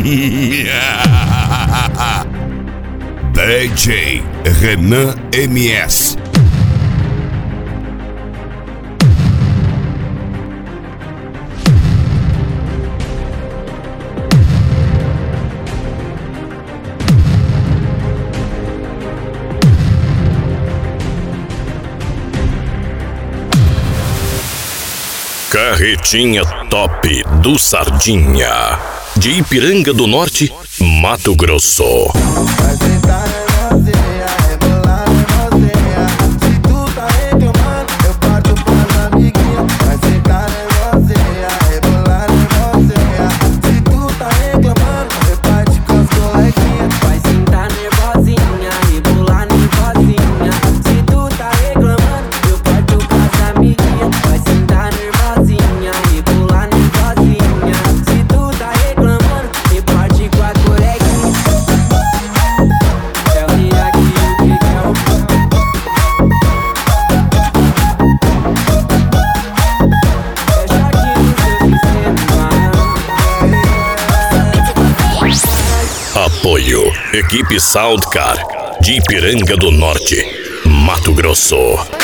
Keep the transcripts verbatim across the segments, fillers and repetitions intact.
D J Renan M S. Carretinha Top do Sardinha, de Ipiranga do Norte, Mato Grosso. Apoio Equipe Soundcar, de Ipiranga do Norte, Mato Grosso.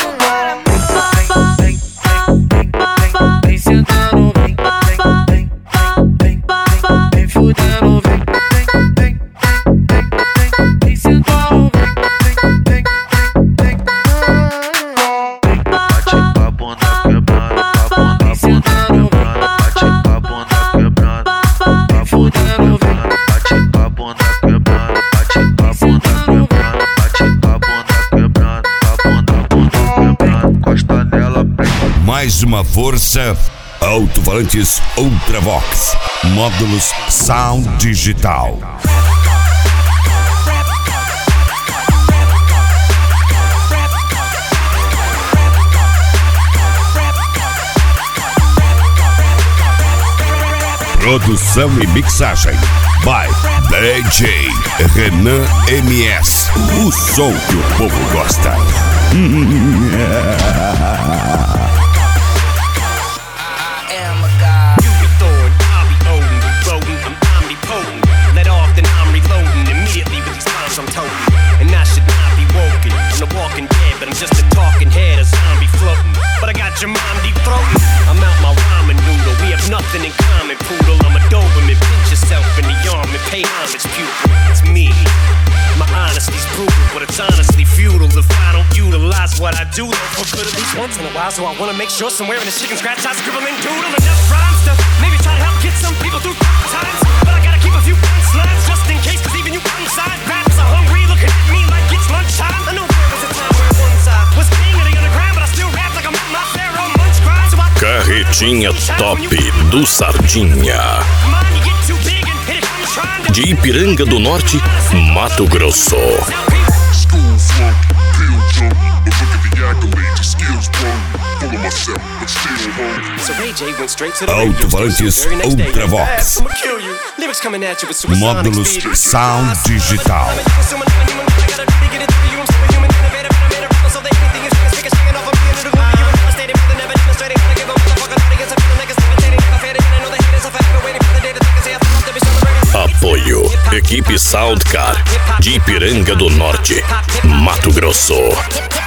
Mais uma força, alto-falantes Ultravox, módulos Sound Digital. Produção e mixagem by D J Renan M S. O som que o povo gosta. Just a talking head, a zombie floating. But I got your mom deep throating. I'm out my ramen noodle. We have nothing in common, poodle. I'm a Doberman. Pinch yourself in the arm and pay homage, pupil. It's me. My honesty's brutal, but it's honestly futile if I don't utilize what I do for good at least once in a while. So I wanna make sure somewhere in the chicken scratch I scribbling doodle enough rhymes to maybe try to help get some people through times. But I gotta keep a few punchlines just in case, cause even you inside raps are hungry, looking at me like it's lunchtime. I know there was a time where once I was king of the underground, but I still rap like I'm not there on lunch grind. So I Carretinha Top do Sardinha, de Ipiranga do Norte, Mato Grosso. Alto-falantes Ultravox, módulos Sound Digital. Apoio Equipe Soundcar, de Ipiranga do Norte, Mato Grosso.